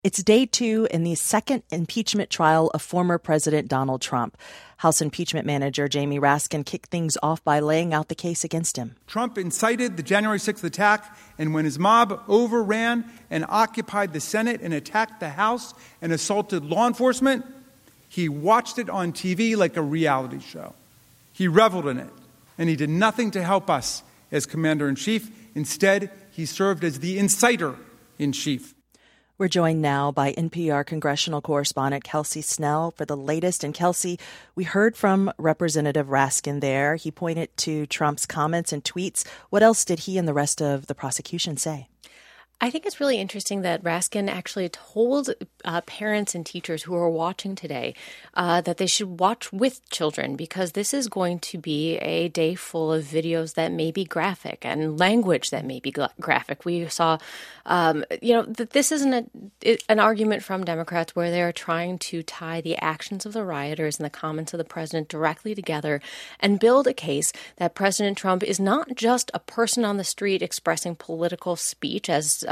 It's day 2 in the second impeachment trial of former President Donald Trump. House impeachment manager Jamie Raskin kicked things off by laying out the case against him. Trump incited the January 6th attack, and when his mob overran and occupied the Senate and attacked the House and assaulted law enforcement, he watched it on TV like a reality show. He reveled in it, and he did nothing to help us as commander-in-chief. Instead, he served as the inciter-in-chief. We're joined now by NPR congressional correspondent Kelsey Snell for the latest. And Kelsey, we heard from Representative Raskin there. He pointed to Trump's comments and tweets. What else did he and the rest of the prosecution say? I think it's really interesting that Raskin actually told parents and teachers who are watching today that they should watch with children, because this is going to be a day full of videos that may be graphic and language that may be graphic. We saw, that this isn't an argument from Democrats where they're trying to tie the actions of the rioters and the comments of the president directly together and build a case that President Trump is not just a person on the street expressing political speech, as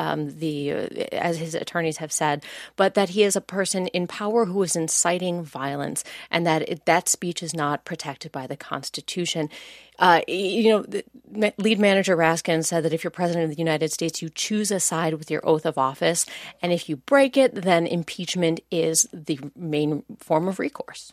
his attorneys have said, but that he is a person in power who is inciting violence, and that speech is not protected by the Constitution. The lead manager Raskin said that if you're president of the United States, you choose a side with your oath of office, and if you break it, then impeachment is the main form of recourse.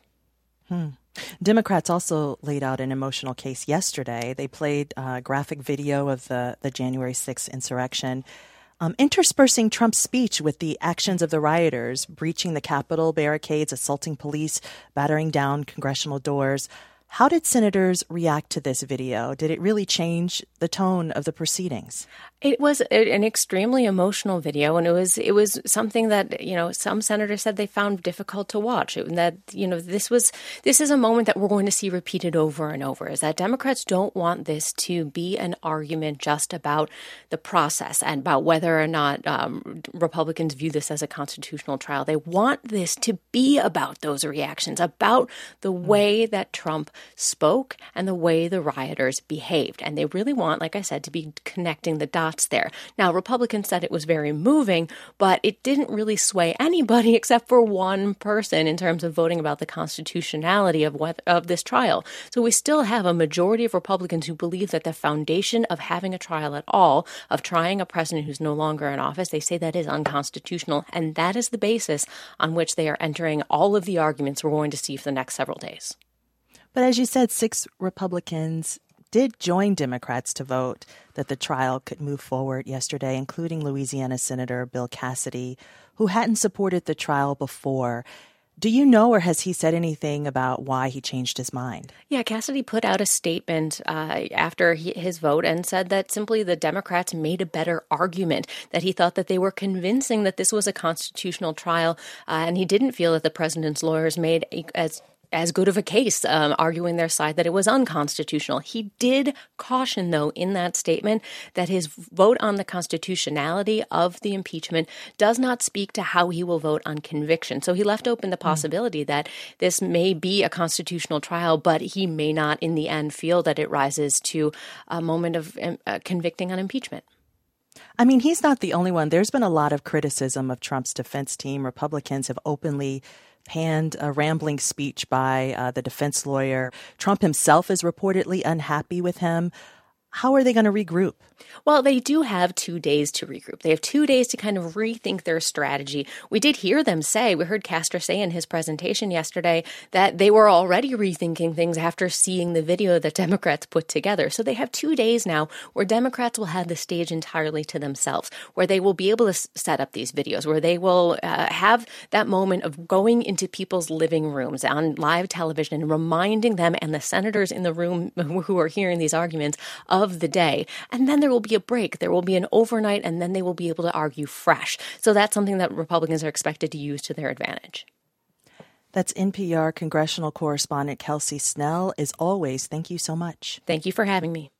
Democrats also laid out an emotional case yesterday. They played graphic video of the January 6th insurrection, interspersing Trump's speech with the actions of the rioters, breaching the Capitol barricades, assaulting police, battering down congressional doors. How did senators react to this video? Did it really change the tone of the proceedings? It was an extremely emotional video, and it was something that, some senators said they found difficult to watch. And that, this is a moment that we're going to see repeated over and over, is that Democrats don't want this to be an argument just about the process and about whether or not Republicans view this as a constitutional trial. They want this to be about those reactions, about the way that Trump spoke and the way the rioters behaved. And they really want, like I said, to be connecting the dots there. Now, Republicans said it was very moving, but it didn't really sway anybody except for one person in terms of voting about the constitutionality of this trial. So we still have a majority of Republicans who believe that the foundation of having a trial at all, of trying a president who's no longer in office, they say that is unconstitutional. And that is the basis on which they are entering all of the arguments we're going to see for the next several days. But as you said, 6 Republicans did join Democrats to vote that the trial could move forward yesterday, including Louisiana Senator Bill Cassidy, who hadn't supported the trial before. Do you know, or has he said anything about why he changed his mind? Yeah, Cassidy put out a statement after his vote and said that simply the Democrats made a better argument, that he thought that they were convincing that this was a constitutional trial, and he didn't feel that the president's lawyers made as good of a case arguing their side that it was unconstitutional. He did caution, though, in that statement that his vote on the constitutionality of the impeachment does not speak to how he will vote on conviction. So he left open the possibility that this may be a constitutional trial, but he may not in the end feel that it rises to a moment of convicting on impeachment. I mean, he's not the only one. There's been a lot of criticism of Trump's defense team. Republicans have openly panned a rambling speech by the defense lawyer. Trump himself is reportedly unhappy with him. How are they going to regroup? Well, they do have 2 days to regroup. They have 2 days to kind of rethink their strategy. We did hear them say, we heard Castro say in his presentation yesterday that they were already rethinking things after seeing the video that Democrats put together. So they have 2 days now where Democrats will have the stage entirely to themselves, where they will be able to set up these videos, where they will have that moment of going into people's living rooms on live television and reminding them and the senators in the room who are hearing these arguments of the day. And then there will be a break. There will be an overnight, and then they will be able to argue fresh. So that's something that Republicans are expected to use to their advantage. That's NPR congressional correspondent Kelsey Snell. As always, thank you so much. Thank you for having me.